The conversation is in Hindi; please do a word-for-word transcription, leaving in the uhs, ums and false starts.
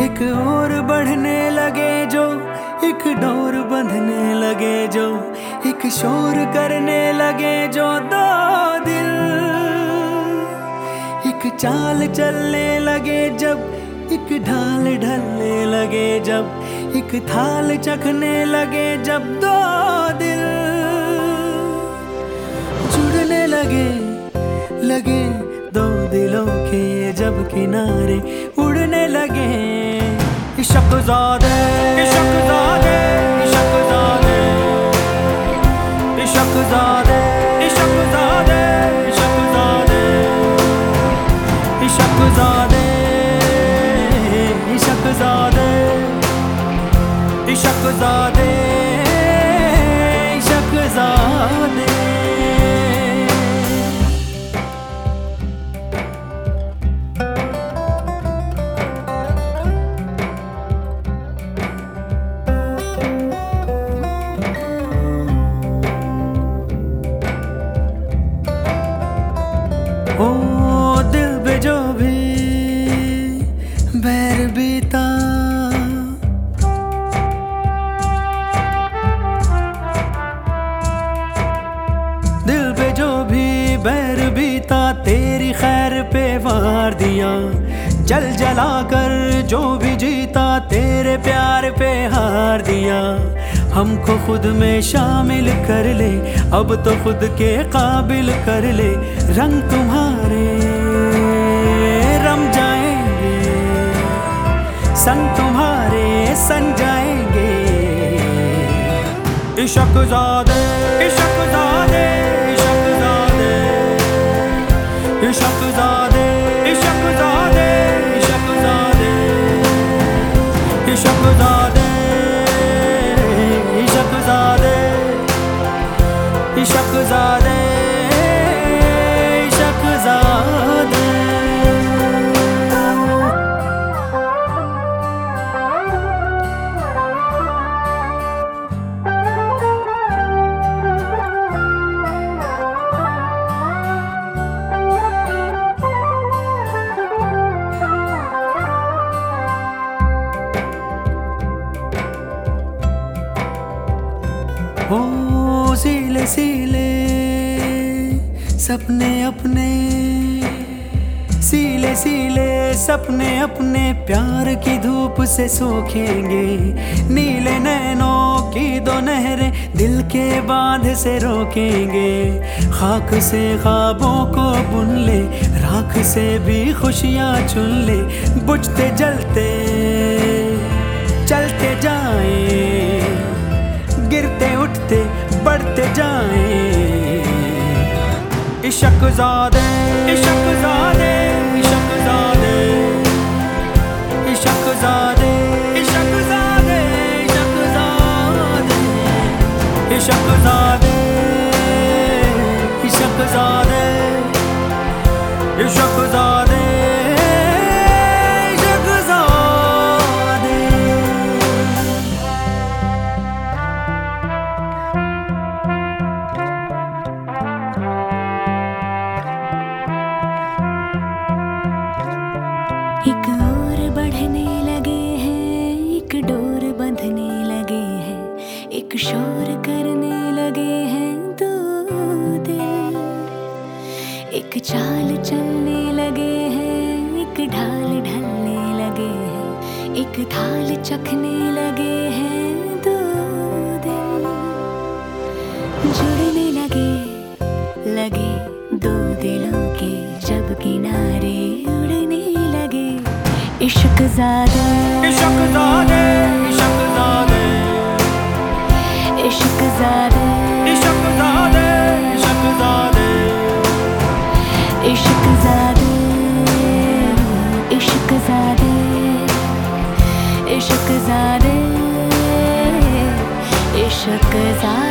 एक और बढ़ने लगे जो, एक डोर बंधने लगे जो, एक शोर करने लगे जो दो दिल। एक चाल चलने लगे जब, एक ढाल ढलने लगे जब, एक थाल चखने लगे जब दो दिल जुड़ने लगे लगे दो दिलों के जब किनारे उड़ने लगे। इश्क़-ज़ादे इश्क़-ज़ादे इश्क़-ज़ादे इश्क़-ज़ादे इश्क़-ज़ादे इश्क़-ज़ादे इश्क़-ज़ादे इश्क़-ज़ादे इश्क़-ज़ादे इश्क़-ज़ादे। ओ दिल पे जो भी बैर बीता, दिल पे जो भी बैर बीता, तेरी खैर पे वार दिया। जल जला कर जो भी जीता, तेरे प्यार पे हार दिया। हमको खुद में शामिल कर ले, अब तो खुद के काबिल कर ले। रंग तुम्हारे रम जाएंगे, संग तुम्हारे सन जाएंगे। इश्क़-ज़ादे इश्क़-ज़ादे इश्क़-ज़ादे इश्क़-ज़ादे इश्क़-ज़ादे इश्क़-ज़ादे इश्क़-ज़ादे इश्क़-ज़ादे इश्क़-ज़ादे इश्क़-ज़ादे। ओ सीले सीले सपने अपने, सीले सीले सपने अपने प्यार की धूप से सूखेंगे। नीले नैनों की दो नहरें दिल के बांध से रोकेंगे। खाक से ख्वाबों को बुन ले, राख से भी खुशियाँ चुन ले। बुझते जलते चलते जाएं, गिरते उठते बढ़ते जाएं। इश्क़-ज़ादे इश्क़-ज़ादे इश्क़-ज़ादे इश्क़-ज़ादे इश्क़-ज़ादे इश्क़-ज़ादे इश्क़-ज़ादे इश्क़-ज़ादे इश्क़-ज़ादे। एक और बढ़ने लगे हैं, एक डोर बंधने लगे हैं, एक शोर करने लगे हैं दो दिल। एक चाल चलने लगे हैं, एक ढाल ढलने लगे हैं, एक थाल चखने लगे हैं दो दिल। जुड़ने लगे लगे दो दिलों के जब किनारे उड़ने लगे। इश्क़-ज़ादे इश्क़-ज़ादे इश्क़-ज़ादे इश्क़-ज़ादे इश्क़-ज़ादे इश्क़-ज़ादे इश्क़-ज़ादे इश्क़-ज़ादे इश्क़-ज़ादे इश्क़-ज़ादे।